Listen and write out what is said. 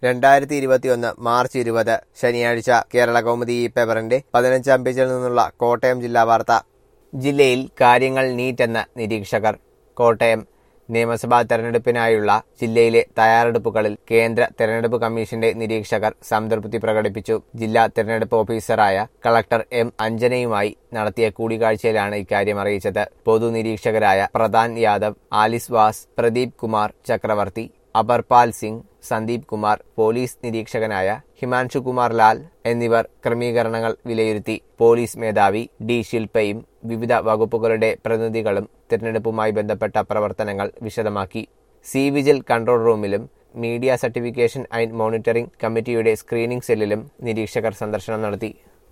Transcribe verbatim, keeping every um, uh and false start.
രണ്ടായിരത്തി ഇരുപത്തിയൊന്ന് മാർച്ച് ഇരുപത് ശനിയാഴ്ച കേരള കൗമുദി ഈ പേപ്പറിന്റെ പതിനഞ്ചാം പേജിൽ നിന്നുള്ള കോട്ടയം ജില്ലാ വാർത്ത. ജില്ലയിൽ കാര്യങ്ങൾ നീറ്റെന്ന് നിരീക്ഷകർ. കോട്ടയം നിയമസഭാ തെരഞ്ഞെടുപ്പിനായുള്ള ജില്ലയിലെ തയ്യാറെടുപ്പുകളിൽ കേന്ദ്ര തെരഞ്ഞെടുപ്പ് കമ്മീഷന്റെ നിരീക്ഷകർ സംതൃപ്തി പ്രകടിപ്പിച്ചു. ജില്ലാ തെരഞ്ഞെടുപ്പ് ഓഫീസറായ കളക്ടർ എം അഞ്ജനയുമായി നടത്തിയ കൂടിക്കാഴ്ചയിലാണ് ഇക്കാര്യം അറിയിച്ചത്. പൊതു നിരീക്ഷകരായ പ്രധാൻ യാദവ്, ആലിസ് വാസ്, പ്രദീപ് കുമാർ ചക്രവർത്തി, അപർപാൽ സിംഗ്, സന്ദീപ് കുമാർ, പോലീസ് നിരീക്ഷകനായ ഹിമാൻഷു കുമാർ ലാൽ എന്നിവർ ക്രമീകരണങ്ങൾ വിലയിരുത്തി. പോലീസ് മേധാവി ഡി ശിൽപയും വിവിധ വകുപ്പുകളുടെ പ്രതിനിധികളും തിരഞ്ഞെടുപ്പുമായി ബന്ധപ്പെട്ട പ്രവർത്തനങ്ങൾ വിശദമാക്കി. സി വിജിൽ കൺട്രോൾ റൂമിലും മീഡിയ സർട്ടിഫിക്കേഷൻ ആൻഡ് മോണിറ്ററിംഗ് കമ്മിറ്റിയുടെ സ്ക്രീനിംഗ് സെല്ലിലും നിരീക്ഷകർ സന്ദർശനം നടത്തി.